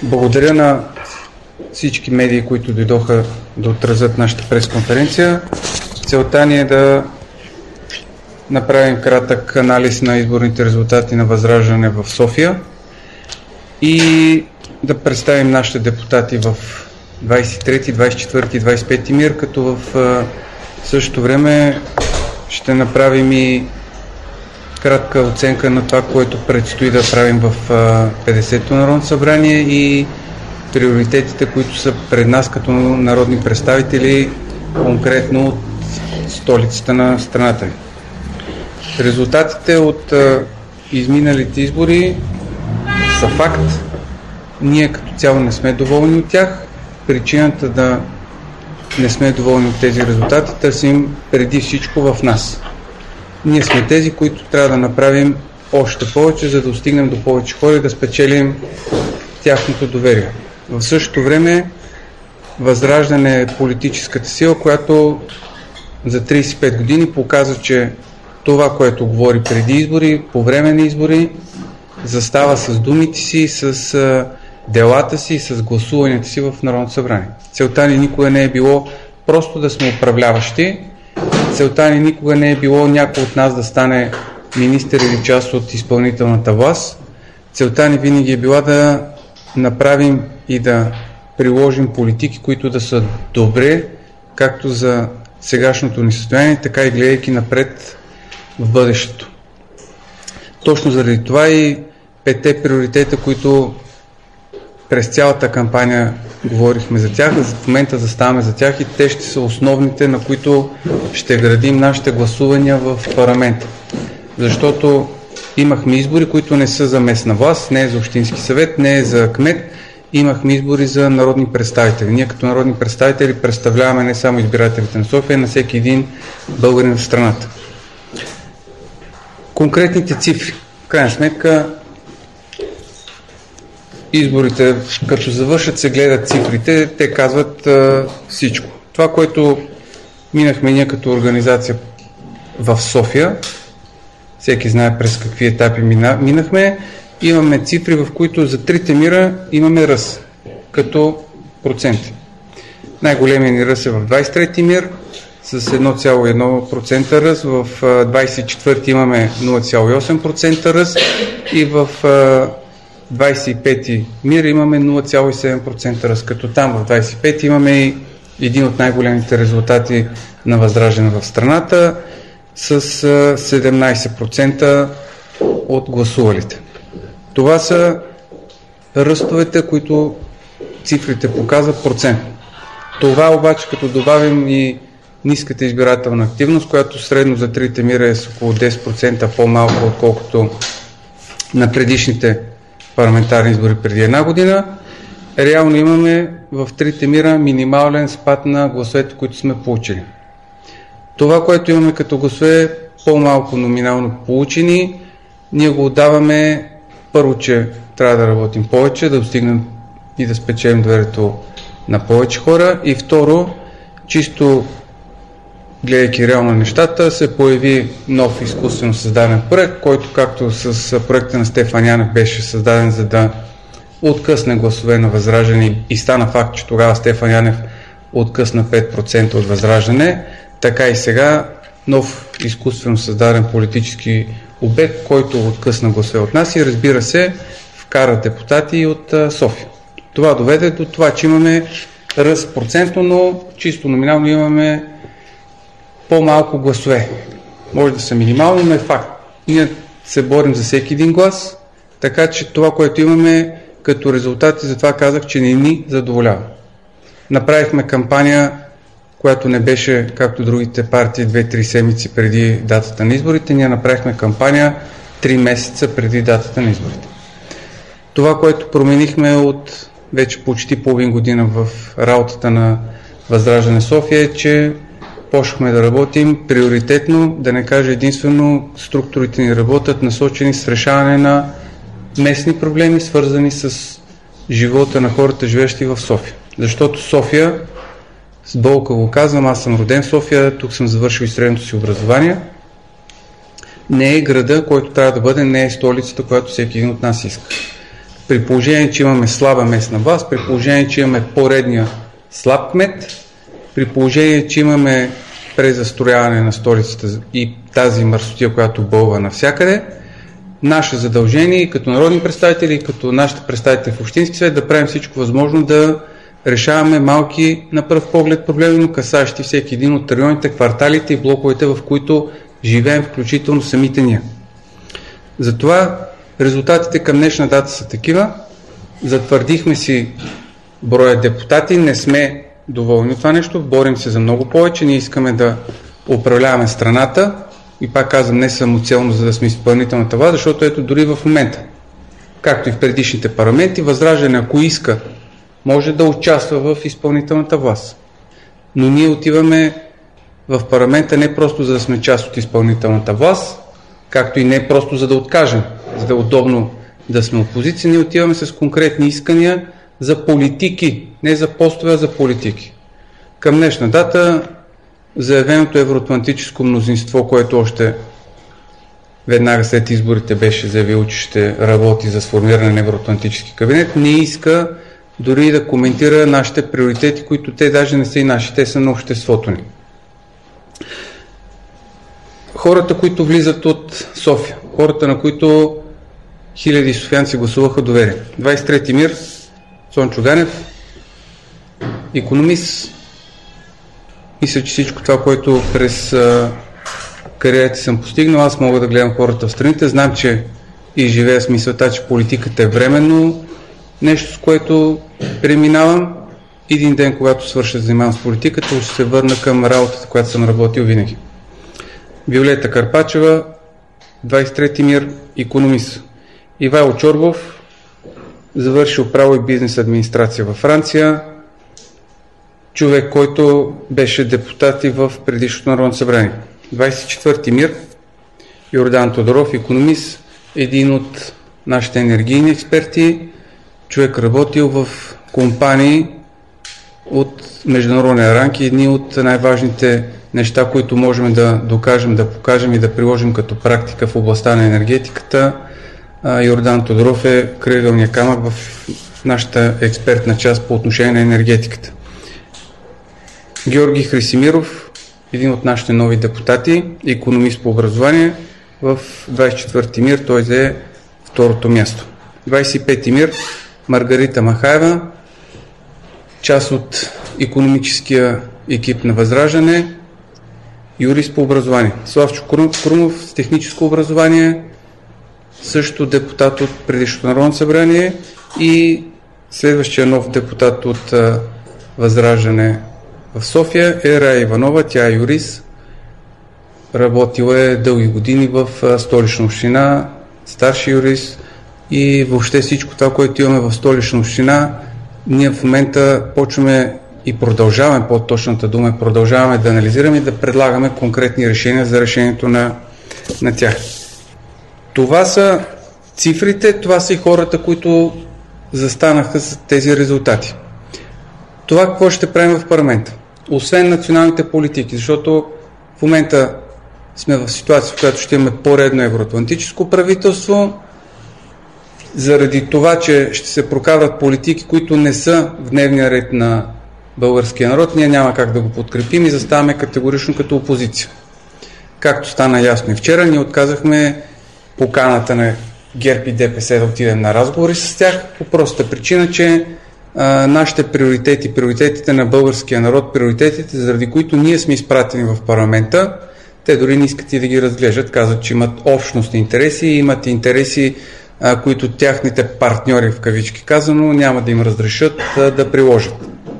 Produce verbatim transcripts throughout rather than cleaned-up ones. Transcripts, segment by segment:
Благодаря на всички медии, които дойдоха да отразят нашата пресконференция. Целта ни е да направим кратък анализ на изборните резултати на Възраждане в София и да представим нашите депутати в двадесет и трети, двадесет и четвърти и двадесет и пети МИР, като в същото време ще направим и кратка оценка на това, което предстои да правим в петдесетото Народно събрание и приоритетите, които са пред нас като народни представители, конкретно от столицата на страната ни. Резултатите от изминалите избори са факт. Ние като цяло не сме доволни от тях. Причината да не сме доволни от тези резултати търсим преди всичко в нас. Ние сме тези, които трябва да направим още повече, за да достигнем до повече хора и да спечелим тяхното доверие. В същото време Възраждане е политическата сила, която за тридесет и пет години показва, че това, което говори преди избори, по време на избори, застава с думите си, с делата си, с гласуванията си в Народното събрание. Целта ни никога не е било просто да сме управляващи. Целта ни никога не е било някой от нас да стане министър или част от изпълнителната власт. Целта ни винаги е била да направим и да приложим политики, които да са добре, както за сегашното ни състояние, така и гледайки напред в бъдещето. Точно заради това и петте приоритета, които през цялата кампания говорихме за тях, в момента заставаме за тях и те ще са основните, на които ще градим нашите гласувания в парламента. Защото имахме избори, които не са за местна власт, не е за общински съвет, не е за кмет, имахме избори за народни представители. Ние като народни представители представляваме не само избирателите на София, на всеки един българин в страната. Конкретните цифри. В крайна сметка, изборите, като завършат, се гледат цифрите, те казват а, всичко. Това, което минахме ние като организация в София, всеки знае през какви етапи мина, минахме, имаме цифри, в които за трите мира имаме ръст, като проценти. Най-големият ни ръст е в двадесет и трети МИР, с едно цяло и едно процента ръст, в двадесет и четвърти имаме нула цяло и осем процента ръст и в двадесет и пети МИР имаме нула цяло и седем процента ръст, като там в двадесет и пети имаме и един от най-големите резултати на Възраждане в страната с седемнадесет процента от гласувалите. Това са ръстовете, които цифрите показват процентно. Това обаче, като добавим и ниската избирателна активност, която средно за трите мира е с около десет процента по-малко, отколкото на предишните парламентарни избори преди една година, реално имаме в трите мира минимален спад на гласовете, които сме получили. Това, което имаме като гласове по-малко номинално получени, ние го отдаваме първо, че трябва да работим повече, да достигнем и да спечелим доверието на повече хора, и второ, чисто гледайки реално нещата, се появи нов изкуствено създаден проект, който както с проекта на Стефан Янев беше създаден, за да откъсне гласове на Възраждане, и стана факт, че тогава Стефан Янев откъсна пет процента от Възраждане, така и сега нов изкуствено създаден политически обект, който откъсна гласове от нас и, разбира се, вкара депутати от София. Това доведе до това, че имаме ръст процентно, но чисто номинално имаме по-малко гласове. Може да са минимално, но е факт. Ние се борим за всеки един глас, така че това, което имаме като резултати, затова казах, че не ни задоволява. Направихме кампания, която не беше, както другите партии, две-три седмици преди датата на изборите. Ние направихме кампания три месеца преди датата на изборите. Това, което променихме от вече почти половин година в работата на Възраждане София, е, че почнахме да работим приоритетно, да не кажа единствено, структурите ни работят насочени с решаване на местни проблеми, свързани с живота на хората, живещи в София. Защото София, с болка го казвам, аз съм роден в София, тук съм завършил и средното си образование, не е града, който трябва да бъде, не е столицата, която всеки един от нас иска. При положение, че имаме слаба местна власт, при положение, че имаме поредния слаб кмет, при положение, че имаме презастрояване на столицата и тази мърсотия, която бълва навсякъде, наше задължение и като народни представители, и като нашите представители в Общински съвет да правим всичко възможно да решаваме малки на пръв поглед проблеми, но касаещи всеки един от районите, кварталите и блоковете, в които живеем, включително самите ние. Затова резултатите към днешна дата са такива. Затвърдихме си броя депутати, не сме доволни от това нещо, борим се за много повече, ние искаме да управляваме страната и пак казвам, не самоцелно, за да сме изпълнителната власт, защото ето дори в момента, както и в предишните парламенти, Възраждане, ако иска, може да участва в изпълнителната власт. Но ние отиваме в парламента не просто за да сме част от изпълнителната власт, както и не просто за да откажем, за да е удобно да сме опозиция, ние отиваме с конкретни искания за политики, не за постове, а за политики. Към днешна дата заявеното евроатлантическо мнозинство, което още веднага след изборите беше заявило, че ще работи за сформиране на евроатлантически кабинет, не иска дори да коментира нашите приоритети, които те даже не са и наши, те са на обществото ни. Хората, които влизат от София, хората, на които хиляди софиянци гласуваха доверие. двадесет и трети МИР, Цончо Ганев, икономист. Мисля, че всичко това, което през а, кариерата съм постигнал, аз мога да гледам хората в страните. Знам, че и живея с мисълта, че политиката е временно нещо, с което преминавам. Един ден, когато свърша да занимавам с политиката, ще се върна към работата, която съм работил винаги. Виолета Карпачева, двадесет и трети МИР, икономист. Ивайло Чорбов, завършил право и бизнес администрация във Франция. Човек, който беше депутат и в предишното Народно събрание. двадесет и четвърти МИР, Йордан Тодоров, икономист, един от нашите енергийни експерти. Човек работил в компании от международния ранг и едни от най-важните неща, които можем да докажем, да покажем и да приложим като практика в областта на енергетиката. Йордан Тодоров е крайъгълният камък в нашата експертна част по отношение на енергетиката. Георги Хрисимиров, един от нашите нови депутати, икономист по образование, в двадесет и четвърти МИР той взе второто място. двадесет и пети МИР, Маргарита Махаева, част от икономическия екип на Възраждане, юрист по образование. Славчо Крумов с техническо образование, също депутат от предишното Народно събрание и следващия нов депутат от а, Възраждане в София е Рая Иванова, тя е юрист, работила е дълги години в а, Столична община, старши юрист и въобще всичко това, което имаме в Столична община, ние в момента почваме и продължаваме, по-точната дума, продължаваме да анализираме и да предлагаме конкретни решения за решението на, на тях. Това са цифрите, това са и хората, които застанаха с тези резултати. Това какво ще правим в парламента? Освен националните политики, защото в момента сме в ситуация, в която ще имаме поредно евроатлантическо правителство, заради това, че ще се прокарват политики, които не са в дневния ред на българския народ, ние няма как да го подкрепим и заставаме категорично като опозиция. Както стана ясно и вчера, ние отказахме поканата на ГЕРБ и ДПС да отидем на разговори с тях по простата причина, че а, нашите приоритети, приоритетите на българския народ, приоритетите, заради които ние сме изпратени в парламента, те дори не искат и да ги разглеждат, казват, че имат общностни интереси и имат интереси, а, които тяхните партньори, в кавички казано, няма да им разрешат а, да приложат.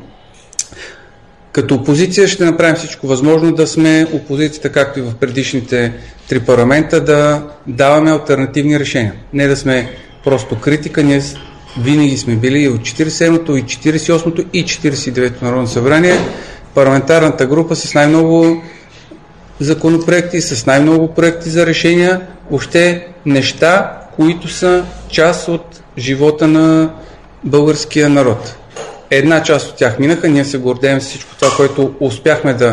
Като опозиция ще направим всичко възможно да сме опозицията, както и в предишните три парламента, да даваме алтернативни решения. Не да сме просто критика, ние винаги сме били и от четиридесет и седмото, и четиридесет и осмото, и четиридесет и деветото Народно събрание, парламентарната група с най-много законопроекти, с най-много проекти за решения, въобще неща, които са част от живота на българския народ. Една част от тях минаха, ние се гордеем с всичко това, което успяхме да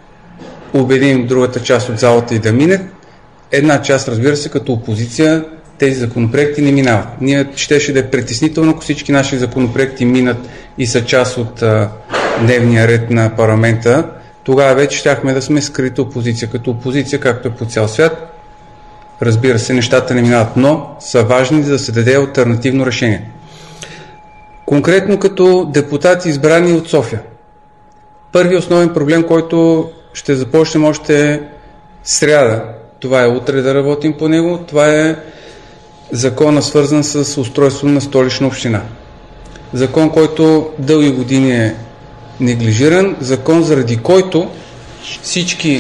убедим другата част от залата и да мине. Една част, разбира се, като опозиция тези законопроекти не минават. Ние щеше да е притеснително, ако всички наши законопроекти минат и са част от а, дневния ред на парламента, тогава вече щяхме да сме скрита опозиция. Като опозиция, както е по цял свят, разбира се, нещата не минават, но са важни да се даде алтернативно решение. Конкретно като депутати избрани от София. Първият основен проблем, който ще започнем още сряда, това е утре да работим по него, това е закона, свързан с устройство на Столична община. Закон, който дълги години е неглижиран, закон, заради който всички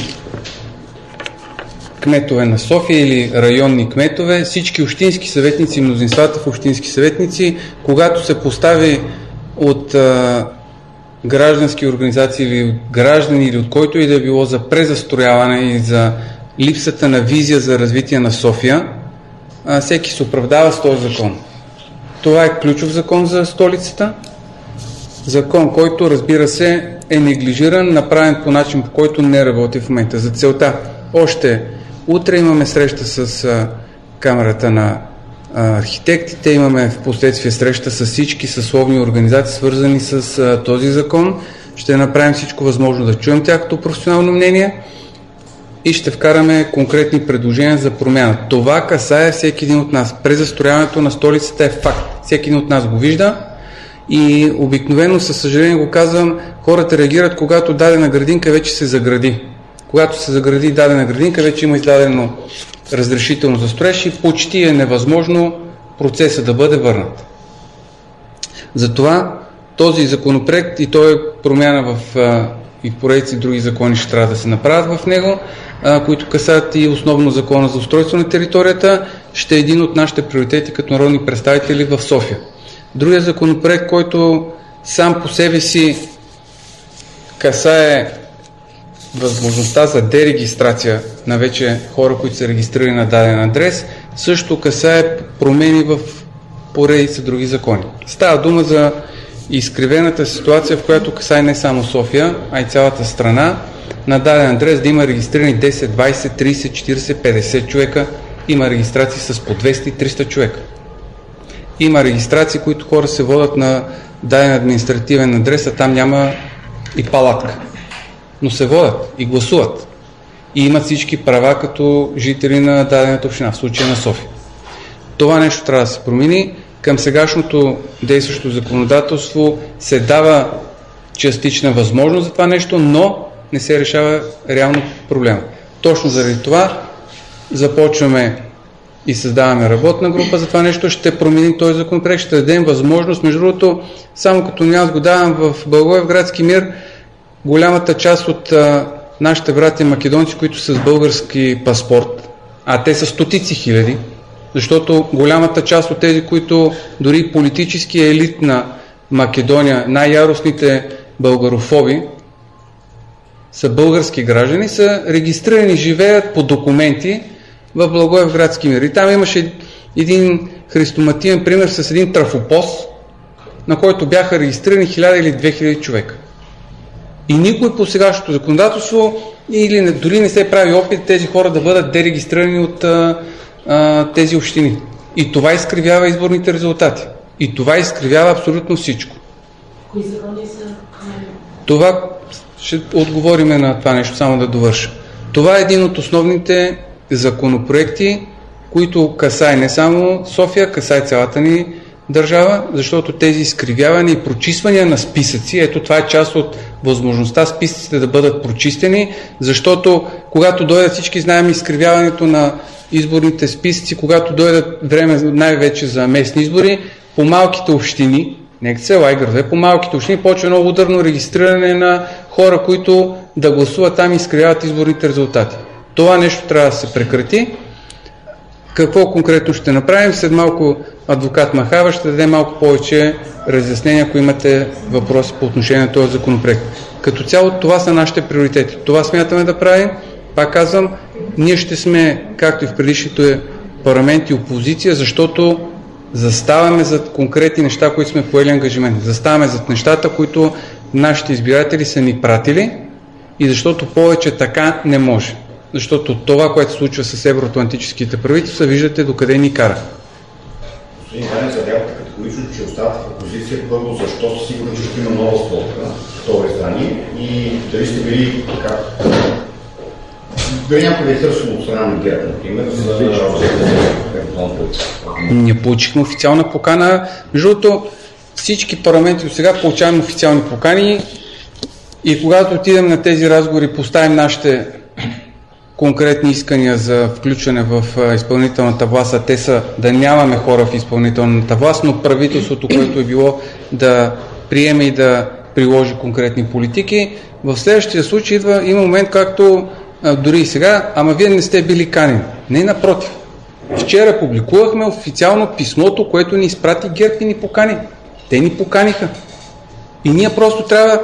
кметове на София или районни кметове, всички общински съветници, мнозинствата в общински съветници, когато се постави от а, граждански организации или от граждани или от който и да е било за презастрояване и за липсата на визия за развитие на София, а, всеки се оправдава с този закон. Това е ключов закон за столицата, закон, който, разбира се, е неглижиран, направен по начин, по който не работи в момента. За целта още утре имаме среща с а, камерата на а, архитектите, имаме в последствие среща с всички съсловни организации, свързани с а, този закон. Ще направим всичко възможно да чуем тяхното професионално мнение и ще вкараме конкретни предложения за промяна. Това касае всеки един от нас. Презастрояването на столицата е факт. Всеки един от нас го вижда и обикновено, със съжаление го казвам, хората реагират, когато дадена градинка вече се загради. Когато се загради дадена градинка, вече има издадено разрешително за строеж и почти е невъзможно процесът да бъде върнат. Затова този законопроект, и той е промяна в а, и поредици други закони ще трябва да се направят в него, а, които касаят и основно закона за устройство на територията, ще е един от нашите приоритети като народни представители в София. Другият законопроект, който сам по себе си касае възможността за дерегистрация на вече хора, които са регистрирани на даден адрес, също касае промени в поредица други закони. Става дума за изкривената ситуация, в която касае не само София, а и цялата страна. На даден адрес да има регистрирани десет, двайсет, трийсет, четирийсет, петдесет човека, има регистрации с по двеста и триста човека. Има регистрации, които хора се водят на даден административен адрес, а там няма и палатка. Но се водят и гласуват. И имат всички права като жители на дадената община, в случая на София. Това нещо трябва да се промени. Към сегашното действащо законодателство се дава частична възможност за това нещо, но не се решава реално проблема. Точно заради това започваме и създаваме работна група за това нещо, ще променим този законопроект, ще дадем възможност. Между другото, само като аз го давам в Благоевградски мир, голямата част от а, нашите братя македонци, които са с български паспорт, а те са стотици хиляди, защото голямата част от тези, които дори политически елит на Македония, най-яростните българофоби, са български граждани, са регистрирани, живеят по документи в Благоевградски мир. И там имаше един хрестоматиен пример с един трафопост, на който бяха регистрирани хиляда или две хиляди човека. И никой по сегашното законодателство или дори не се прави опит тези хора да бъдат дерегистрирани от а, а, тези общини. И това изкривява изборните резултати. И това изкривява абсолютно всичко. Кои закони са? Това ще отговориме на това нещо, само да довърша. Това е един от основните законопроекти, които касае не само София, касае цялата ни държава, защото тези изкривявания и прочиствания на списъци, ето това е част от възможността списъците да бъдат прочистени, защото когато дойдат, всички знаем изкривяването на изборните списъци, когато дойдат време най-вече за местни избори, по малките общини, не села и градове, по малките общини почва много ударно регистриране на хора, които да гласуват там и изкривяват изборните резултати. Това нещо трябва да се прекрати. Какво конкретно ще направим? След малко адвокат Махава ще даде малко повече разяснения, ако имате въпроси по отношение на този законопроект. Като цяло това са нашите приоритети. Това смятаме да правим. Пак казвам, ние ще сме, както и в предишните парламенти, опозиция, защото заставаме зад конкретни неща, които сме поели ангажимент. Заставаме зад нещата, които нашите избиратели са ни пратили и защото повече така не може. защото това, което се случва с евроатлантическите правителства, виждате докъде ни кара. Господин Ганев, заявявате категорично, че оставате в опозиция. Първо, защо сте сигурни, че ще има нова столка, втори страни, и дали сте били така... Дали някой ви е търсило от страна на ГЕРБ, например, за да Ние получихме официална покана. Между другото, всички парламенти до сега получаваме официални покани и когато отидем на тези разговори, поставим нашите конкретни искания за включване в изпълнителната власт, а те са да нямаме хора в изпълнителната власт, но правителството, което е било да приеме и да приложи конкретни политики. В следващия случай идва и момент, както дори и сега, ама вие не сте били канени. Не, напротив. Вчера публикувахме официално писмото, което ни изпрати ГЕРБ и ни покани. Те ни поканиха. И ние просто трябва,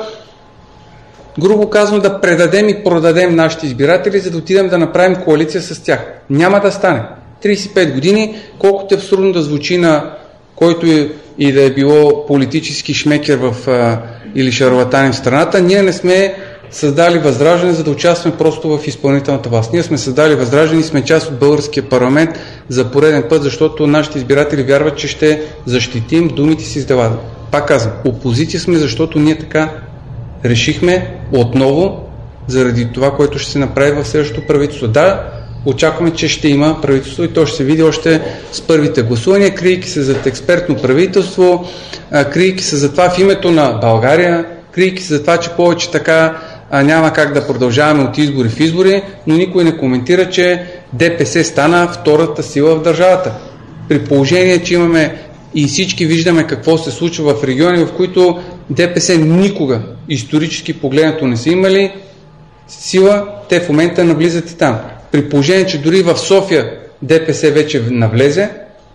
грубо казано, да предадем и продадем нашите избиратели, за да отидем да направим коалиция с тях. Няма да стане. тридесет и пет години, колкото е абсурдно да звучи на който и да е било политически шмекер в, а, или шарлатанин в страната, ние не сме създали Възраждане, за да участваме просто в изпълнителната власт. Ние сме създали Възраждане и сме част от българския парламент за пореден път, защото нашите избиратели вярват, че ще защитим думите си с дела. Пак казвам, опозиция сме, защото ние така решихме отново, заради това, което ще се направи в следващото правителство. Да, очакваме, че ще има правителство и то ще се види още с първите гласувания, криейки се зад експертно правителство, криейки се за това в името на България, криейки се за това, че повече така а, няма как да продължаваме от избори в избори, но никой не коментира, че ДПС стана втората сила в държавата. При положение, че имаме и всички виждаме какво се случва в региони, в които ДПС никога, исторически погледнато, не са имали сила, те в момента навлизат и там. При положение, че дори в София ДПС вече навлезе,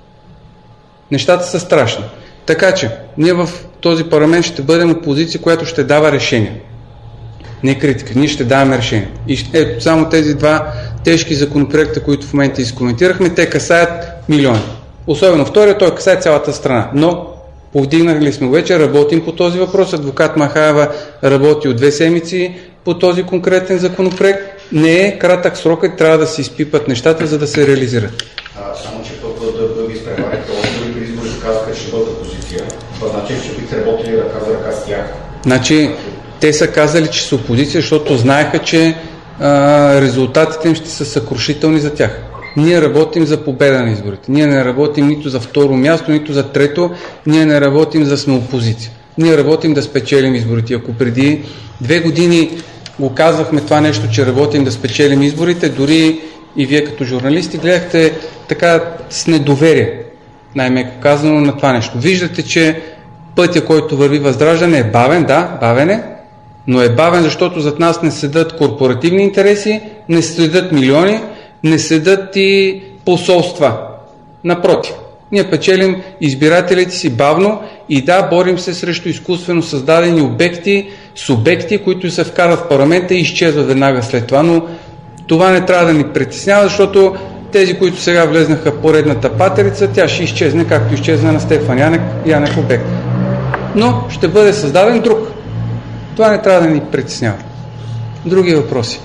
нещата са страшни. Така че, ние в този парламент ще бъдем опозиция, която ще дава решения. Не критика, ние ще даваме решения. И ето само тези два тежки законопроекта, които в момента изкоментирахме, те касаят милиони. Особено втория, той касае цялата страна. Но повдигнали сме вече, работим по този въпрос. Адвокат Махаева работи от две седмици по този конкретен законопроект. Не е кратък срок и трябва да се изпипат нещата, за да се реализират. А, само, че пък да, да ви изпреварите, отдори при избори казаха, че ще бъдат опозиция. Това значи, че бихте работили ръка за ръка с тях. Значи, те са казали, че са опозиция, защото знаеха, че а, резултатите им ще са съкрушителни за тях. Ние работим за победа на изборите. Ние не работим нито за второ място, нито за трето. Ние не работим за сме опозиция. Ние работим да спечелим изборите. Ако преди две години го казвахме това нещо, че работим да спечелим изборите, дори и вие като журналисти гледахте така с недоверие, най-меко казано, на това нещо. Виждате, че пътя, който върви Възраждане, е бавен, да, бавен е, но е бавен, защото зад нас не седат корпоративни интереси, не седат милиони, не седат и посолства. Напротив, ние печелим избирателите си бавно и да, борим се срещу изкуствено създадени обекти, субекти, които се вкарват в парламента и изчезват веднага след това, но това не трябва да ни притеснява, защото тези, които сега влезнаха поредната патерица, тя ще изчезне, както изчезна на Стефан Янев, Янев обект. Но ще бъде създаден друг. Това не трябва да ни притеснява. Други въпроси?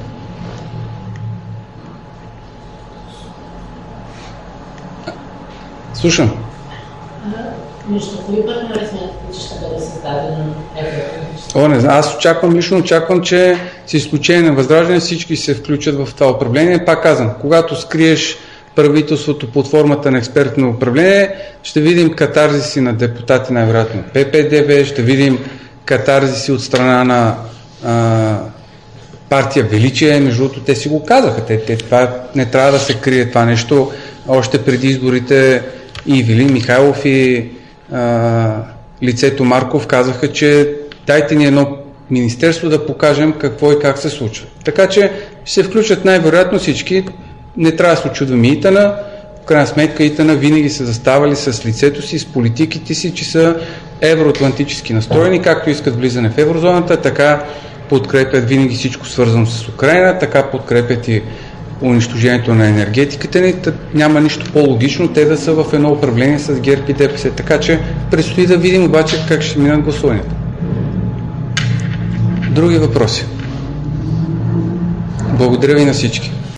Слушам. Между кои партньори смятате, че ще бъде създаден евроатлантически? О, не знам. Аз очаквам, лично очаквам, че с изключение на Възраждане всички се включат в това управление. Пак казвам, когато скриеш правителството под формата на експертно управление, ще видим катарзиси на депутати, най-вероятно П П Д Б, ще видим катарзиси от страна на а, партия Величие. Между другото, те си го казаха. Те, те, това не трябва да се крие това нещо. Още преди изборите и Ивелин Михайлов и а, лицето Марков казаха, че дайте ни едно министерство да покажем какво и как се случва. Така че ще се включат най-вероятно всички. Не трябва да се очудваме Итана. В крайна сметка Итана винаги са заставали с лицето си, с политиките си, че са евроатлантически настроени, както искат влизане в еврозоната, така подкрепят винаги всичко свързано с Украйна, така подкрепят и унищожението на енергетиката ни. Няма нищо по-логично те да са в едно управление с ГЕРБ и Д П С. Така че предстои да видим обаче как ще минат гласуванията. Други въпроси? Благодаря ви на всички.